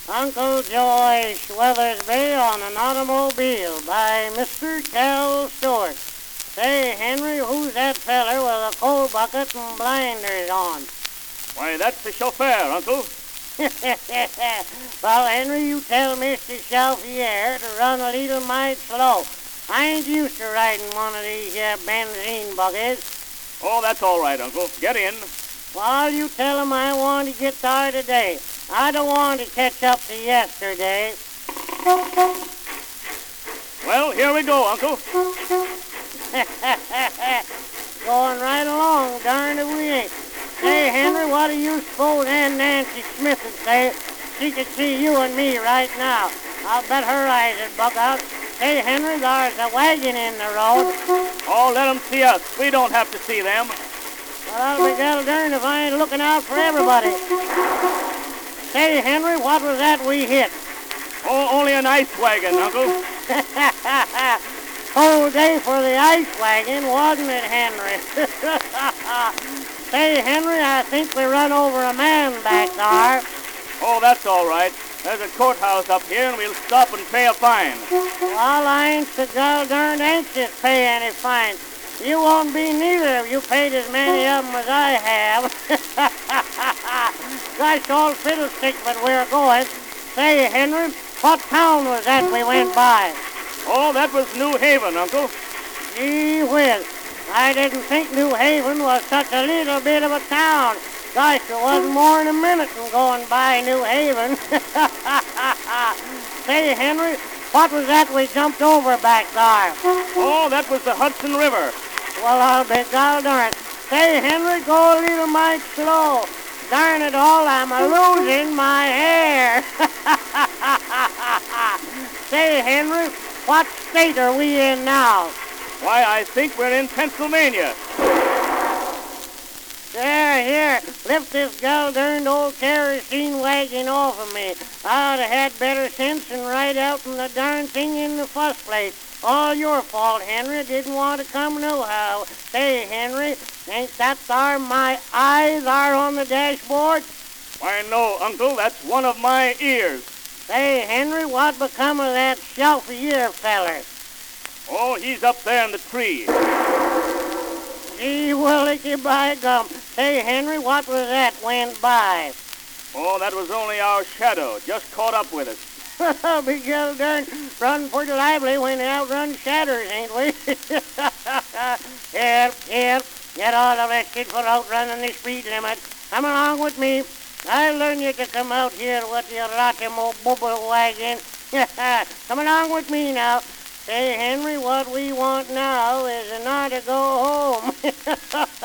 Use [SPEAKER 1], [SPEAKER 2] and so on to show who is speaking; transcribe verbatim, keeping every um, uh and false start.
[SPEAKER 1] Uncle Joyce Weathersby on an Automobile by Mister Cal Stewart. Say, Henry, who's that feller with a coal bucket and blinders on?
[SPEAKER 2] Why, that's the chauffeur, Uncle.
[SPEAKER 1] Well, Henry, you tell Mister Chalfier to run a little mite slow. I ain't used to riding one of these here benzine buggies.
[SPEAKER 2] Oh, that's all right, Uncle. Get in.
[SPEAKER 1] Well, you tell him I want to get there today. I don't want to catch up to yesterday.
[SPEAKER 2] Well, here we go, Uncle.
[SPEAKER 1] Going right along, darned if we ain't. Say, Henry, what do you suppose Aunt Nancy Smith would say? She could see you and me right now. I'll bet her eyes would bug out. Hey, Henry, there's a wagon in the road.
[SPEAKER 2] Oh, let them see us. We don't have to see them.
[SPEAKER 1] Well, I'll be devil darned if I ain't looking out for everybody. Say, Henry, what was that we hit?
[SPEAKER 2] Oh, only an ice wagon, Uncle.
[SPEAKER 1] Whole day for the ice wagon, wasn't it, Henry? Say, Henry, I think we run over a man back there.
[SPEAKER 2] Oh, that's all right. There's a courthouse up here, and we'll stop and pay a fine.
[SPEAKER 1] Well, I ain't so darned anxious to pay any fines. You won't be neither if you paid as many of them as I have. Gosh, all fiddlestick, but we're going. Say, Henry, what town was that we went by?
[SPEAKER 2] Oh, that was New Haven, Uncle.
[SPEAKER 1] Gee whiz, I didn't think New Haven was such a little bit of a town. Gosh, there wasn't more than a minute in going by New Haven. Say, Henry, what was that we jumped over back there?
[SPEAKER 2] Oh, that was the Hudson River.
[SPEAKER 1] Well, I'll be gol darn. Say, Henry, go a little mite slow. Darn it all, I'm a-losing my hair. Say, Henry, what state are we in now?
[SPEAKER 2] Why, I think we're in Pennsylvania.
[SPEAKER 1] There, here, lift this gol-darned old kerosene wagon off of me. I ought to had better sense than ride out from the darn thing in the first place. All your fault, Henry. Didn't want to come nohow. Say, Henry, ain't that there my eye there on the dashboard?
[SPEAKER 2] Why, no, Uncle, that's one of my ears.
[SPEAKER 1] Say, Henry, what become of that Chalfier feller?
[SPEAKER 2] Oh, he's up there in the tree.
[SPEAKER 1] Gee willicky by gum. Say, Henry, what was that went by?
[SPEAKER 2] Oh, that was only our shadow, just caught up with us.
[SPEAKER 1] Be gol darn, run pretty lively when they outrun shadows, ain't we? Here, here, get all arrested for outrunning the speed limit. Come along with me. I'll learn you to come out here with your rottimo bubble wagon. Come along with me now. Say, Henry, what we want now is an hour to go home.